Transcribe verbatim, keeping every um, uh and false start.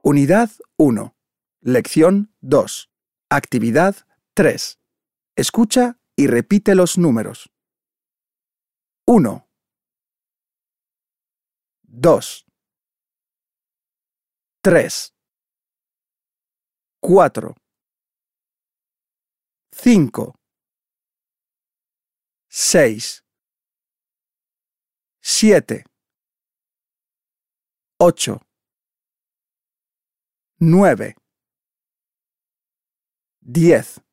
Unidad uno. Lección dos. Actividad tres. Escucha y repite los números. uno, dos, tres, cuatro, cinco, seis, siete, ocho, nueve, diez.